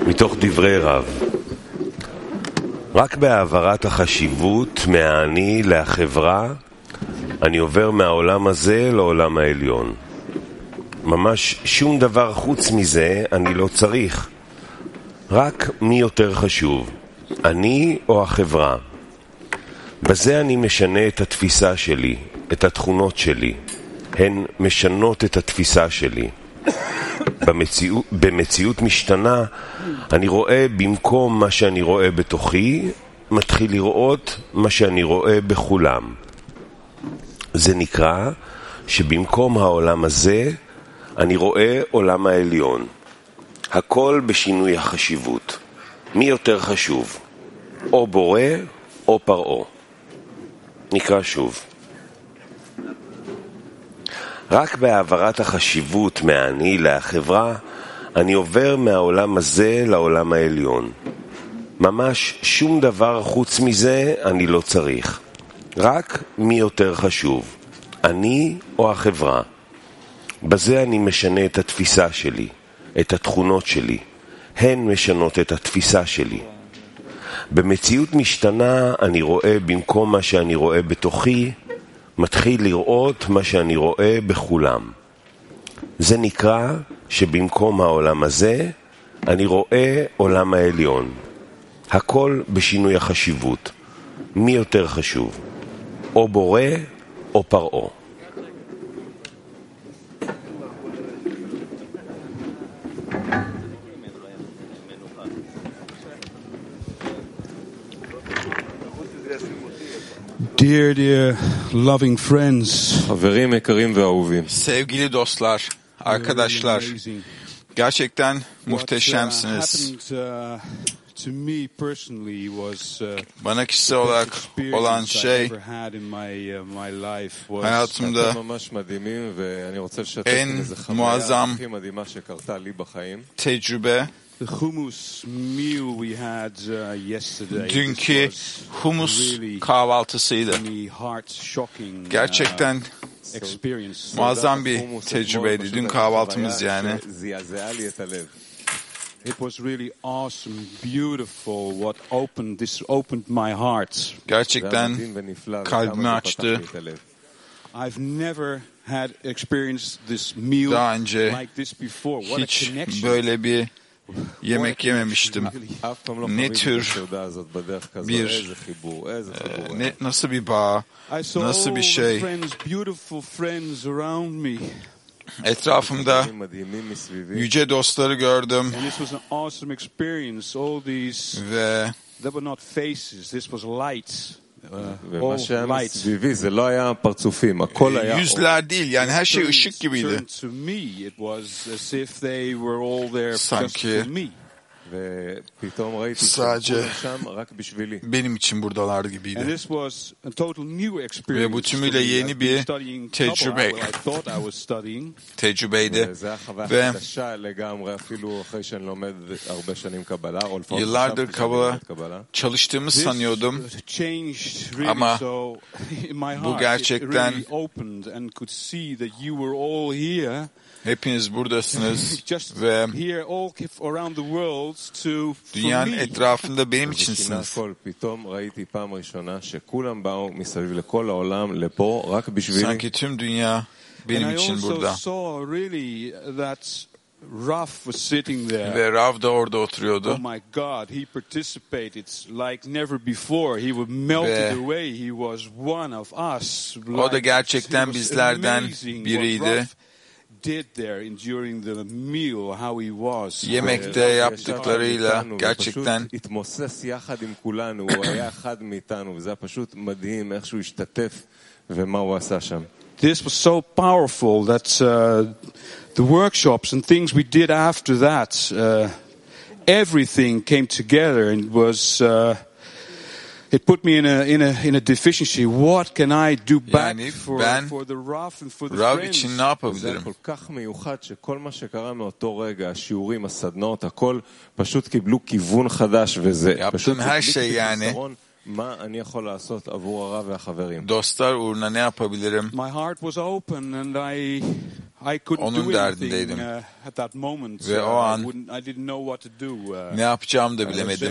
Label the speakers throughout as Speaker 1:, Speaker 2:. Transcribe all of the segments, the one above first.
Speaker 1: מתוך דברי רב. רק בהעברת החשיבות מהאני לחברה, אני עובר מהעולם הזה לעולם העליון. ממש שום דבר חוץ מזה אני לא צריך. רק מי יותר חשוב, אני או החברה. בזה אני משנה את התפיסה שלי, את התכונות שלי. הן משנות את התפיסה שלי. במציאות משתנה, אני רואה במקום מה שאני רואה בתוכי, מתחיל לראות מה שאני רואה בכולם. זה נקרא שבמקום העולם הזה, אני רואה עולם העליון. הכל בשינוי החשיבות. מי יותר חשוב? או בורא או פרעה. נקרא שוב. רק בהעברת החשיבות מהאני לחברה, אני עובר מהעולם הזה לעולם העליון. ממש שום דבר חוץ מזה אני לא צריך. רק מי יותר חשוב, אני או החברה. בזה אני משנה את התפיסה שלי, את התכונות שלי. הן משנות את התפיסה שלי. במציאות משתנה אני רואה במקום מה שאני רואה בתוכי, מתחיל לראות מה שאני רואה בכולם. זה נקרא שבמקום העולם הזה, אני רואה עולם העליון. הכל בשינוי החשיבות. מי יותר חשוב? או בורא או פרעה.
Speaker 2: Dear loving friends,
Speaker 3: sevgili dostlar, arkadaşlar, gerçekten muhteşemsiniz. Bana kişisel olarak olan şey, hayatımda en muazzam tecrübe, dünkü humus kahvaltısıydı. Gerçekten muazzam bir tecrübeydi. Dün kahvaltımız yani.
Speaker 2: It was really awesome, beautiful. What opened my heart.
Speaker 3: Gerçekten kalbimi açtı.
Speaker 2: I've never had experienced this meal
Speaker 3: daha önce
Speaker 2: like this before. What
Speaker 3: hiç böyle bir yemek yememiştim. Ne tür bir nasıl bir bağ, nasıl bir şey. Etrafımda yüce dostları gördüm ve yüzler değil, yani her şey ışık gibiydi. Sanki sadece benim için buradalar gibiydi. Ve bu tümüyle yeni bir tecrübeydi. Ve yıllardır Kabala çalıştığımı sanıyordum. Ama bu gerçekten hepiniz buradasınız ve dünyanın etrafında benim içinsiniz. Sanki tüm dünya benim için burada. Ve Rav da orada oturuyordu.
Speaker 2: Oh my God, he participated like never before. He was melted away. He was one of us.
Speaker 3: O da gerçekten bizlerden biriydi. Yemekte yaptıklarıyla gerçekten
Speaker 2: This was so powerful that the workshops and things we did after that, everything came together and was it put me in a deficiency. What can I do back for the Rav and for the
Speaker 3: Rav
Speaker 2: friends?
Speaker 3: için ne yapabilirim? Yaptığım her şey yani dostlar uğruna ne yapabilirim?
Speaker 2: My heart was open and I
Speaker 3: onun derdindeydim. Ve o an ne yapacağımı da bilemedim.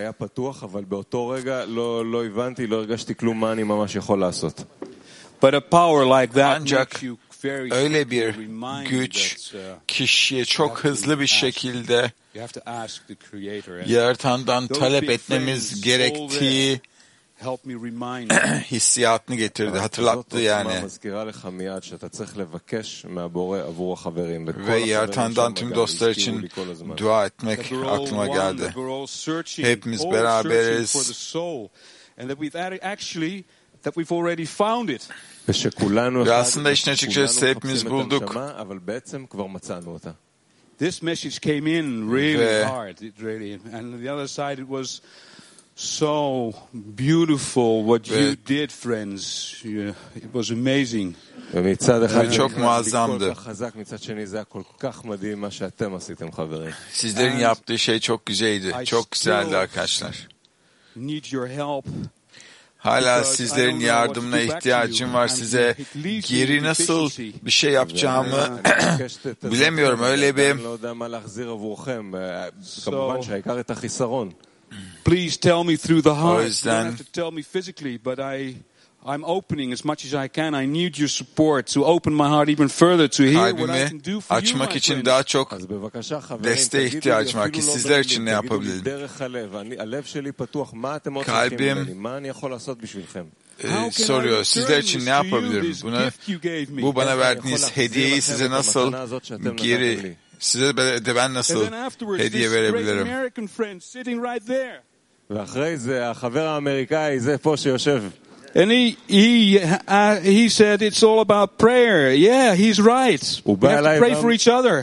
Speaker 3: Ancak öyle bir güç kişiye çok hızlı bir şekilde Yaratan'dan talep etmemiz gerektiği hissiyatını getirdi, hatırlattı yani. Ve Yaratan'dan tüm dostlar için dua etmek aklıma geldi. Hepimiz beraberiz. Ve aslında işin açıkçası hepimiz bulduk.
Speaker 2: This message came in really hard, and the other side it was so beautiful what you did, friends. It was amazing.
Speaker 3: Ve çok muazzamdı. Sizlerin yaptığı şey çok güzeldi. Çok güzeldi arkadaşlar.
Speaker 2: Need your help.
Speaker 3: Hala sizlerin yardımına ihtiyacım var. Size geri nasıl bir şey yapacağımı bilemiyorum. Öyle bir
Speaker 2: please tell me through the heart. You don't have to tell me physically, but I'm opening as much as I can. I need your support to open my heart even further to hear what I can do for you.
Speaker 3: Açmak için daha çok desteğe ihtiyacım var ki sizler için ne yapabilirim? Kalbim soruyor. Sizler için ne yapabilirim? Bu bana verdiğiniz hediyeyi size nasıl geri, size de ben nasıl hediye verebilirim?
Speaker 2: And he said it's all about prayer. Yeah, he's right. We have to pray for each other.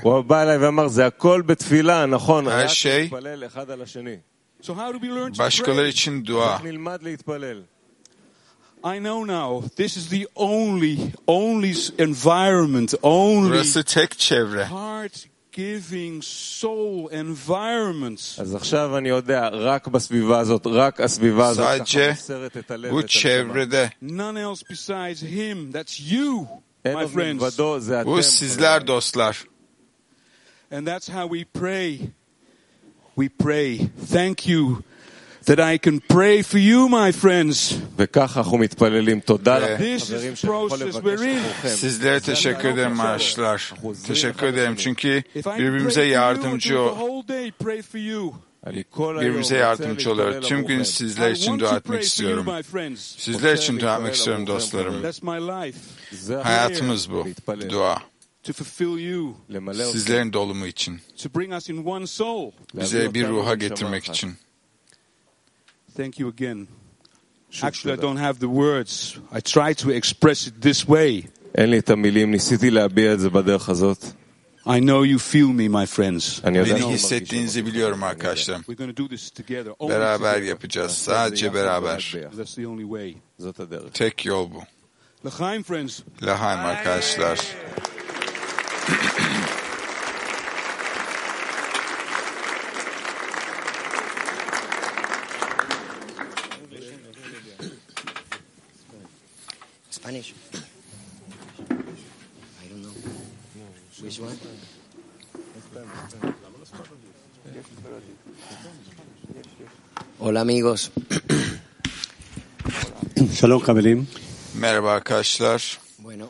Speaker 3: Her şey
Speaker 2: So how do we learn to
Speaker 3: başkaları
Speaker 2: pray?
Speaker 3: için dua.
Speaker 2: I know now. This is the only environment,
Speaker 3: Burası tek çevre.
Speaker 2: heart-giving soul environment.
Speaker 3: Sadece bu çevrede.
Speaker 2: None else besides him. That's you, my friends.
Speaker 3: Bu sizler dostlar.
Speaker 2: And that's how we pray. We pray. Thank you that I can pray for you, my friends. This is the process we're in.
Speaker 3: Sizlere teşekkür ederim arkadaşlar. Teşekkür ederim çünkü birbirimize yardımcı birbirimize yardımcı oluyor. Tüm gün sizler için dua etmek istiyorum. Sizler için dua etmek istiyorum dostlarım. Hayatımız bu. Dua. Sizlerin dolumu için. Bize bir ruha getirmek için.
Speaker 2: Thank you again. Actually, I don't have the words. I try to express it this way. I know you feel me, my friends.
Speaker 3: Beni hissettiğinizi biliyorum arkadaşlar. Beraber yapacağız. Sadece beraber. Tek yol bu.
Speaker 2: L'chaim, friends.
Speaker 3: L'chaim arkadaşlar.
Speaker 4: Spanish. I don't know. Which one? Hola amigos.
Speaker 5: Shalom Kabelim.
Speaker 3: Merhaba arkadaşlar.
Speaker 4: Bueno,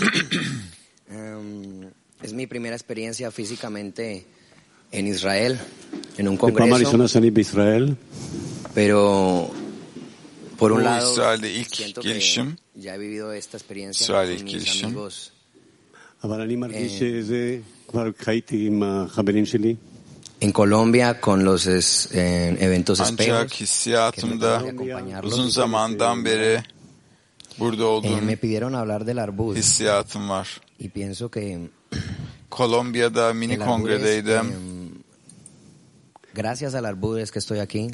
Speaker 4: es mi primera experiencia físicamente en Israel, en un congreso. Pero por un lado, siento que ya he vivido esta experiencia con mis amigos. En Colombia con los eventos espejos.
Speaker 3: Uzun zamandan beri burada olduğum
Speaker 4: me pidieron hablar del Arbuz.
Speaker 3: Hissiyatım var.
Speaker 4: Y pienso que
Speaker 3: Kolombiya'da mini kongredeydim.
Speaker 4: Gracias al Arbuz es que estoy aquí.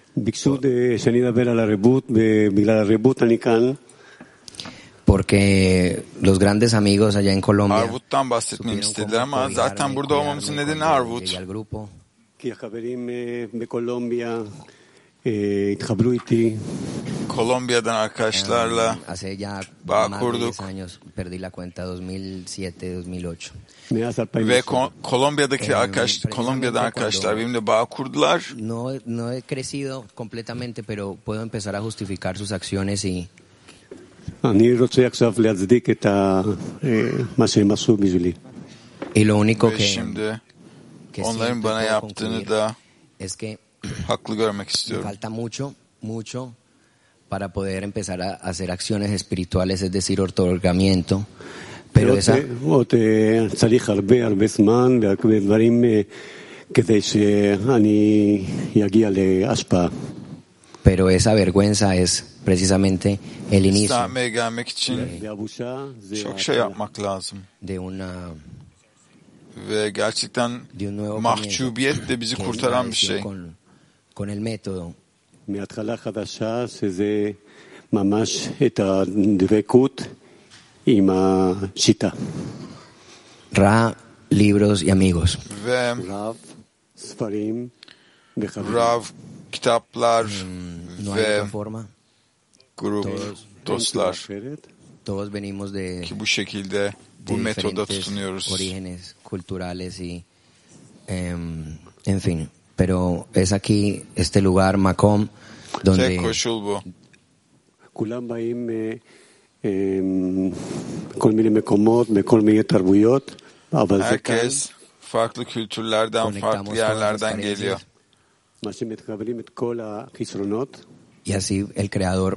Speaker 4: Porque los grandes amigos allá en Colombia
Speaker 3: Arvut'tan bahsetmemi istediler ama zaten burada olmamızın nedeni Arvut. Kolombiya'dan arkadaşlarla bağ kurduk. Ve Kolombiya'dan arkadaşlar benimle bağ kurdular.
Speaker 4: No he crecido completamente, pero puedo empezar a justificar sus acciones y lo único
Speaker 3: que onların bana yaptığını da haklı görmek istiyorum.
Speaker 4: Falta mucho para poder empezar a hacer acciones espirituales, es decir, otorgamiento. Pero
Speaker 5: צריך הרבה זמן והרבה דברים כדי שאני אגיע להשפעה.
Speaker 4: Pero esa vergüenza es precisamente el inicio
Speaker 3: İslam'a gelmek için çok şey yapmak lazım.
Speaker 4: De una
Speaker 3: ve gerçekten mahcubiyet de bizi kurtaran bir şey.
Speaker 4: Con el método.
Speaker 5: מההתחלה חדשה שזה ממש את הדבקות עם השיטה.
Speaker 4: Ra, libros y amigos.
Speaker 3: Ve
Speaker 5: ספרים
Speaker 3: Rav, kitaplar ve grup, dostlar.
Speaker 4: Todos venimos de
Speaker 3: ki bu şekilde bu metoda tutunuyoruz.
Speaker 4: Orígenes culturales y en fin, pero es aquí este lugar Makom donde
Speaker 3: tek koşul bu.
Speaker 5: כולם באים כל מיני מקומות, מכל מיני תרבויות, אבל זה כאן.
Speaker 3: Herkes farklı kültürlerden, farklı yerlerden geliyor.
Speaker 5: מה שמתקבלים את כל החסרונות.
Speaker 4: Y así el creador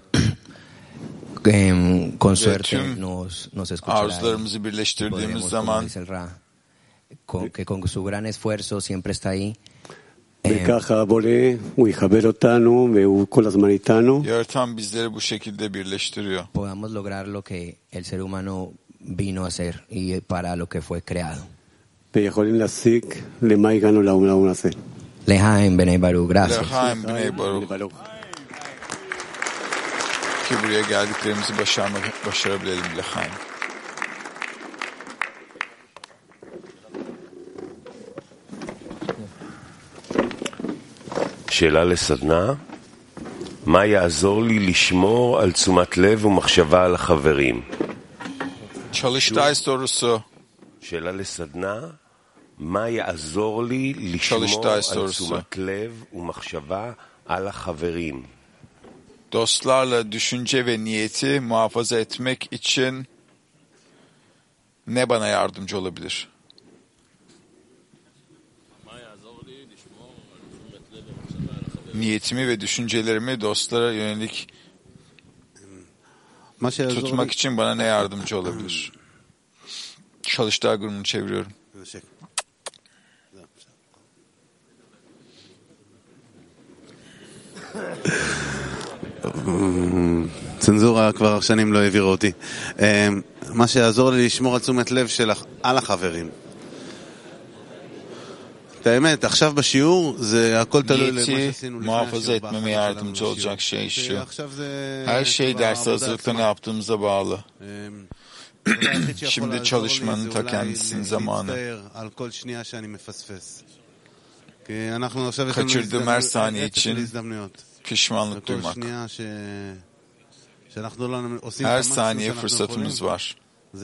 Speaker 4: con suerte nos escuchará.
Speaker 3: Arzularımızı birleştirdiğimiz zaman
Speaker 4: que con su gran esfuerzo siempre está ahí.
Speaker 5: וככה הבורא, הוא יחבר אותנו והוא כל הזמן איתנו.
Speaker 3: Yaratan bizleri bu şekilde birleştiriyor.
Speaker 4: Podamos lograr lo que el ser humano vino a hacer y para lo que fue creado.
Speaker 5: ויכולים להסיק למה הגענו לעולם הזה.
Speaker 4: Lehaim Bnei Baruch, gracias.
Speaker 3: Lehaim Bnei Baruch. Ki buraya geldiklerimizi başarabilelim. Lehaim.
Speaker 1: שאלה לסדנה, מה יעזור לי לשמור על תשומת לב ומחשבה על החברים?
Speaker 3: Çalıştay sorusu.
Speaker 1: שאלה לסדנה, מה יעזור לי לשמור על תשומת לב ומחשבה על החברים?
Speaker 3: Dostlarla düşünce ve niyeti muhafaza etmek için ne bana yardımcı olabilir? Niyetimi ve düşüncelerimi dostlara yönelik tutmak için bana ne yardımcı olabilir? Çalıştay grubunu çeviriyorum.
Speaker 6: צנזורה כבר שנים לא העבירה אותי. מה שיעזור לי לשמור על תשומת לב על החברים. את האמת, עכשיו בשיעור זה הכל תלוי למה שעשינו
Speaker 3: muhafaza etmeme yardımcı olacak şey şu. Her şey ders hazırlıkta ne yaptığımıza bağlı. Şimdi çalışmanın ta kendisinin zamanı. Kaçırdığım her saniye için pişmanlık duymak. Her saniye fırsatımız var.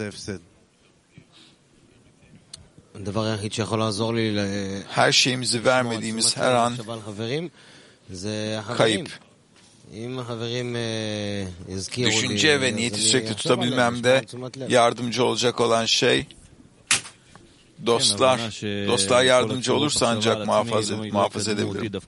Speaker 3: Her şeyimizi vermediğimiz her an kayıp. Düşünce ve niyeti sürekli tutabilmemde yardımcı olacak olan şey dostlar. Dostlar yardımcı olursa ancak muhafaza edebilirim.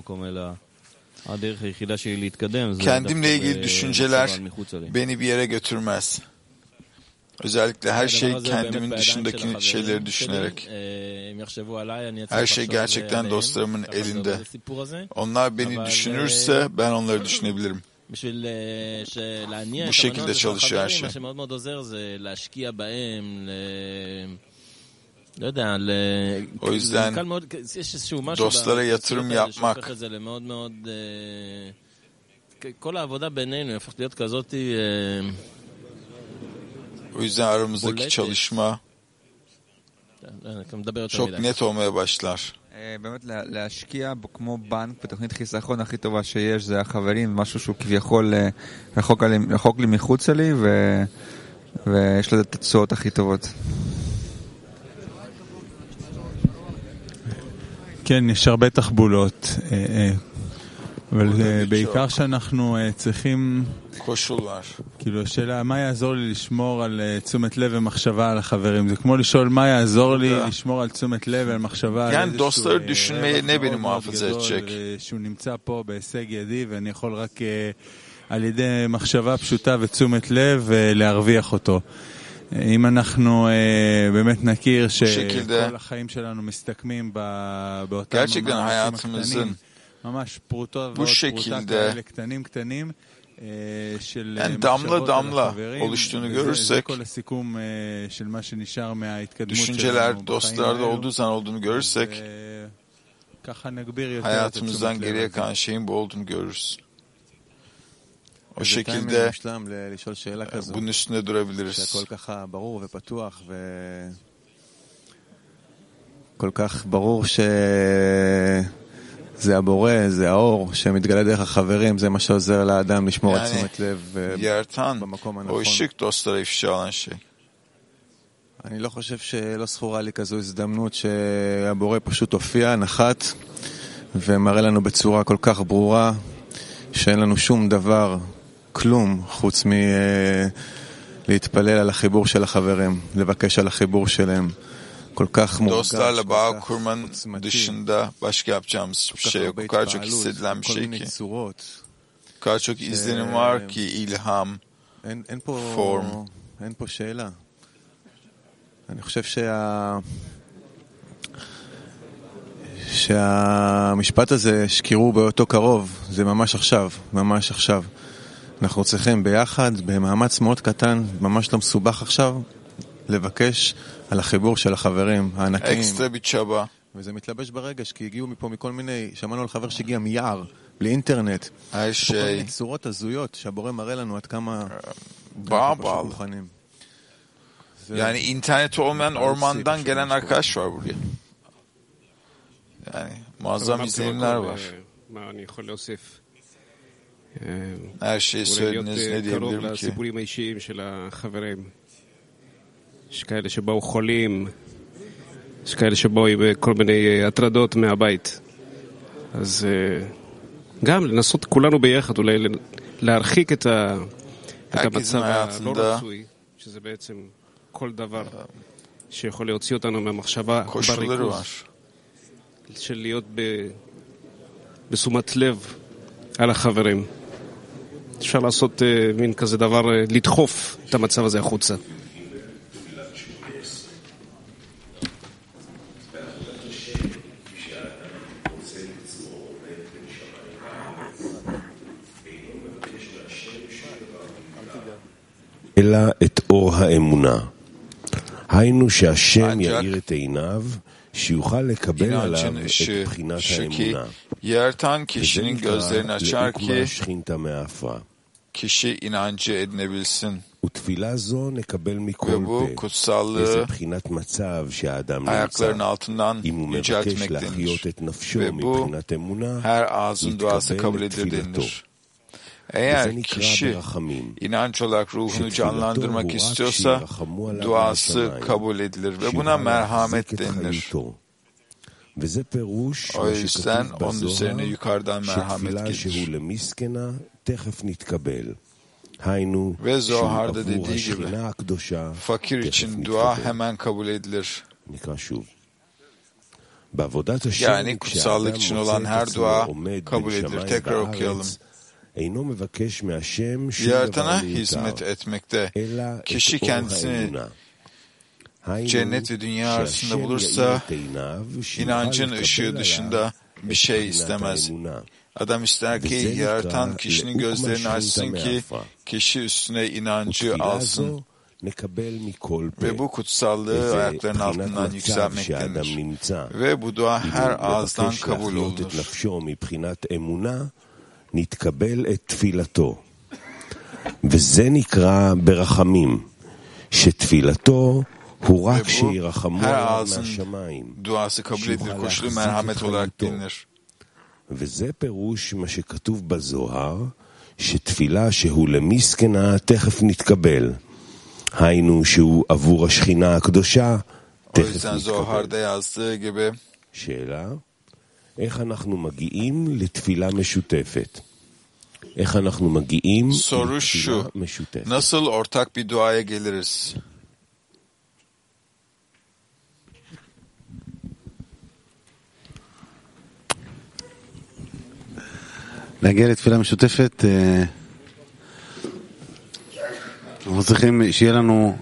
Speaker 3: Kendimle ilgili düşünceler beni bir yere götürmez. Özellikle her şey kendimin dışındaki şeyleri düşünerek. Her şey gerçekten dostlarımın elinde. Onlar beni düşünürse ben onları düşünebilirim. Bu şekilde çalışıyor her şey. O yüzden dostlara yatırım yapmak o yüzden aramızdaki çalışma çok net olmaya başlar.
Speaker 7: באמת להשקיע כמו בנק בתוכנית חיסכון הכי טובה שיש, זה החברים, משהו שהוא כביכול רחוק לי מחוץ לי, ויש לזה תוצאות הכי טובות.
Speaker 8: כן, יש הרבה תחבולות, אבל בעיקר שאנחנו צריכים, כאילו השאלה, מה יעזור לי לשמור על תשומת לב ומחשבה על החברים? זה כמו לשאול מה יעזור לי לשמור על תשומת לב ומחשבה על איזשהו שהוא נמצא פה בהישג ידי, ואני יכול רק על ידי מחשבה פשוטה ותשומת לב להרוויח אותו. אם אנחנו באמת נכיר שכל החיים שלנו מסתכמים באותם ממשים הקטנים, ממש פרוטות ועוד פרוטה כאלה קטנים של מחשבות על החברים, זה כל הסיכום של מה שנשאר מההתקדמות שלנו בחיים האלה, וככה נגביר יותר את תשומת לב.
Speaker 3: O şekilde bunun üstünde durabiliriz.
Speaker 6: שהכל ככה ברור ופתוח וכל כך ברור שזה הבורא, זה האור שמתגלה דרך החברים, זה מה שעוזר לאדם לשמור על תשומת לב במקום הנכון. אני לא חושב שלא זכורה לי כזו הזדמנות שהבורא פשוט הופיע, נחת ומראה לנו בצורה כל כך ברורה שאין לנו שום דבר, כלום, חוץ להתפלל על החיבור של החברים, לבקש על החיבור שלהם. כל כך מורגש,
Speaker 3: dostlarla bağ kurmanın dışında başka yapacağımız bir şey yok. O kadar çok hissedilen bir şey ki. O kadar çok izlenim var ki, ilham, form.
Speaker 6: אין פה שאלה. אני חושב שהמשפט הזה שקירו באותו קרוב, זה ממש עכשיו, ממש עכשיו. אנחנו צריכים ביחד, במאמץ מאוד קטן, ממש לא מסובך עכשיו, לבקש על החיבור של החברים הענקים. וזה מתלבש ברגש, כי הגיעו מפה מכל מיני, שמענו על חבר שהגיע מיער, בלי אינטרנט. כל מיני צורות הזויות שהבורא mare לנו עד כמה
Speaker 3: אנחנו מוכנים. Yani internet olmayan ormandan gelen arkadaş var buraya. Yani muazzam izlenimler var. Her şeyi söylediniz, ne diyebilirim ki?
Speaker 9: הסיפורים האישיים של החברים. יש כאלה שבאו חולים, יש כאלה שבאו עם כל מיני הטרדות מהבית. אז גם לנסות כולנו ביחד אולי להרחיק את המצב הלא רצוי, שזה בעצם כל דבר שיכול להוציא אותנו מהמחשבה בריכוז של להיות בשומת לב על החברים. אפשר לעשות מין כזה דבר, לדחוף את המצב הזה החוצה.
Speaker 1: אלא את אור האמונה. היינו שהשם יאיר את עיניו, שיוכל לקבל עליו את בחינת האמונה.
Speaker 3: Yaratan kişinin gözlerini açar ki kişi inancı edinebilsin. Ve bu kutsallığı ayaklarının altından yüceltmek denir. Ve bu her ağzın duası kabul edilir denilir. Eğer kişi inanç olarak ruhunu canlandırmak istiyorsa duası kabul edilir ve buna merhamet denilir. O yüzden onun üzerine yukarıdan merhamet gelir. Ve Zohar'da dediği gibi fakir için dua hemen kabul edilir. Yani kutsallık için olan her dua kabul edilir. Tekrar okuyalım. Yaratana hizmet etmekte kişi kendisini cennet ve dünya arasında bulursa inancın ışığı dışında bir şey istemez. Adam ister ki yaratan kişinin gözlerini açsın ki kişi üstüne inancı alsın ve bu kutsallığı ayaklarının altından yükselmektendir. Ve bu dua her ağızdan kabul olur.
Speaker 1: נתקבל את תפילתו, וזה נקרא ברחמים, שתפילתו הוא רק שירחמו עליו מהשמיים,
Speaker 3: duası kabul edilir, koşulu merhamet olarak bilinir.
Speaker 1: וזה פירוש מה שכתוב בזוהר, שתפילה שהוא למסכנה תכף נתקבל. היינו שהוא עבור השכינה הקדושה תכף נתקבל. שאלה, איך אנחנו מגיעים לתפילה משותפת? איך אנחנו מגיעים לתפילה משותפת?
Speaker 3: Nasıl ortak bir duaya geliriz?
Speaker 6: להגיע לתפילה משותפת, אנחנו צריכים שיהיה לנו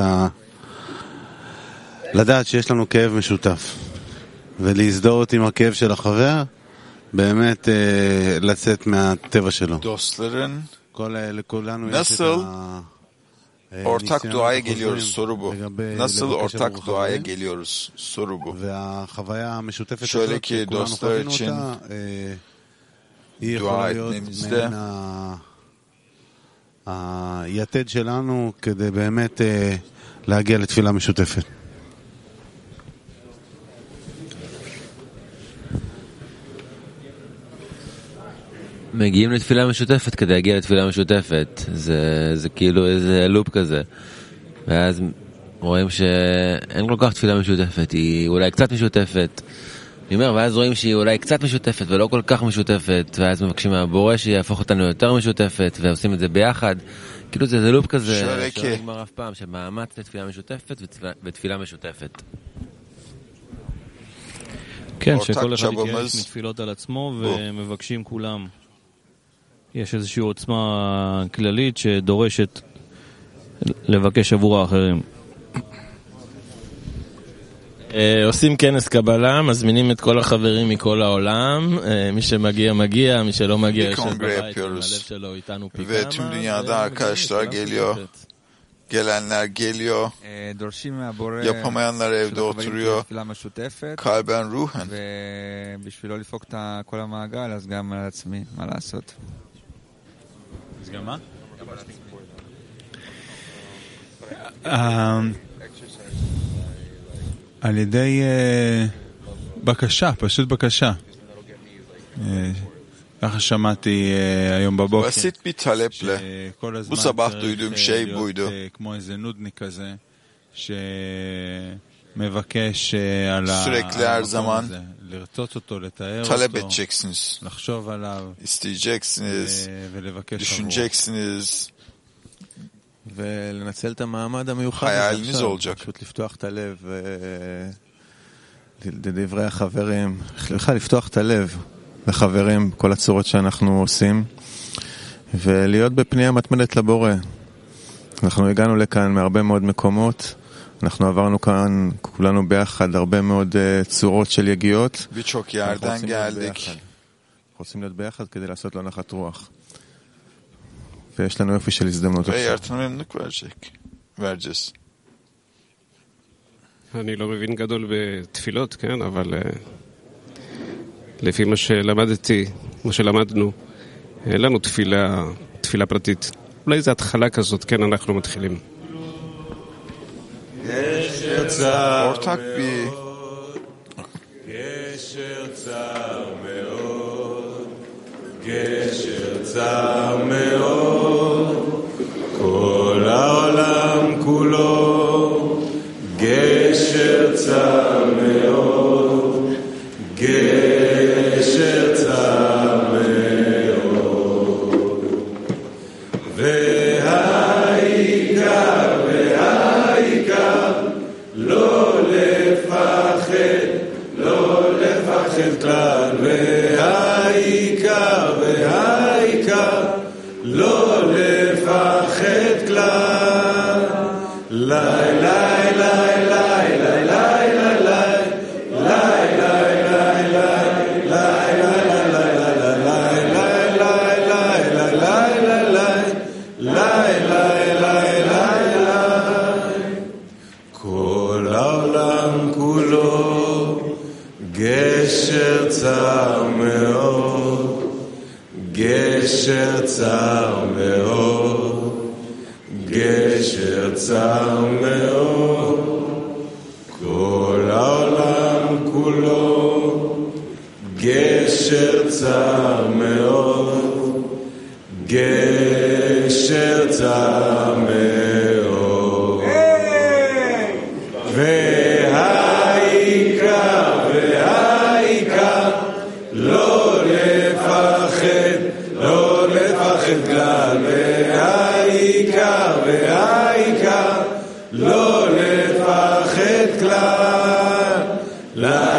Speaker 6: לדעת שיש לנו כאב משותף, ולהזדהות עם הכאב של החבר, באמת לצאת מהטבע שלו. לכולנו יש
Speaker 3: ortak duaya geliyoruz soru bu. Nasıl ortak duaya geliyoruz soru bu. Şöyle ki dostlar için dua etmemizde
Speaker 6: היתד שלנו כדי באמת להגיע לתפילה משותפת.
Speaker 10: מגיעים לתפילה משותפת כדי להגיע לתפילה משותפת. זה כאילו איזה לופ כזה. ואז רואים שאין כל כך תפילה משותפת, היא אולי קצת משותפת. אני אומר, ואז רואים שהיא אולי קצת משותפת ולא כל כך משותפת, ואז מבקשים מהבורא שיהפוך אותנו יותר משותפת, ועושים את זה ביחד. כאילו זה לופ כזה שלא נגמר אף פעם, שמאמץ לתפילה משותפת ותפילה משותפת.
Speaker 11: כן, שכל אחד יקייש מתפילות על עצמו ומבקשים כולם. יש איזושהי עוצמה כללית שדורשת לבקש עבור האחרים. עושים כנס קבלה, מזמינים את כל החברים מכל העולם, מי שמגיע מגיע, mי שלא מגיע יושב בבית, הלב שלו איתנו פי כמה.
Speaker 3: Ve tüm dünyada arkadaşlar geliyor, gelenler geliyor, yapamayanlar evde oturuyor, kalben ruhen.
Speaker 7: ובשבילו לפוק את כל המעגל, אז גם על עצמי, מה לעשות?
Speaker 8: אז גם מה? על ידי בקשה, פשוט בקשה. ככה שמעתי היום בבוקר.
Speaker 3: Basit bir taleple. Bu sabah duyduğum şey buydu.
Speaker 8: כמו איזה נודניק כזה, שמבקש על
Speaker 3: sürekli her zaman
Speaker 8: לרצות אותו, לתאר
Speaker 3: talep
Speaker 8: אותו,
Speaker 3: edeceksiniz.
Speaker 8: לחשוב עליו,
Speaker 3: isteyeceksiniz, düşüneceksiniz.
Speaker 6: ולנצל את המעמד המיוחד
Speaker 3: עכשיו,
Speaker 6: פשוט לפתוח את הלב לדברי החברים, בכלל לפתוח את הלב לחברים, כל הצורות שאנחנו עושים, ולהיות בפנייה מתמדת לבורא. אנחנו הגענו לכאן מהרבה מאוד מקומות, אנחנו עברנו כאן כולנו ביחד הרבה מאוד צורות של יגיעות, אנחנו רוצים להיות ביחד כדי לעשות לו נחת רוח. ויש לנו יופי של הזדמנות
Speaker 3: עכשיו.
Speaker 9: אני לא מבין גדול בתפילות, כן, אבל לפי מה שלמדתי, מה שלמדנו, אין לנו תפילה פרטית. אולי זו התחלה כזאת, כן, אנחנו מתחילים.
Speaker 3: ortak bir
Speaker 1: גשר צר מאוד, גשר צר מאוד, כל העולם כולו, גשר צר מאוד, גשר צר מאוד, והעיקר לא לפחד, לא לפחד כלל, והעיקר לא לפחד כלל. לי לי לי לי לי כל העולם כולו גשר צר מאוד, גשר צר מאוד, גשר צר מאוד,
Speaker 12: גשר צר מאוד, גשר צר מאוד, והעיקר, והעיקר, לא לפחד, לא לפחד כלל, והעיקר, והעיקר, לא לפחד כלל,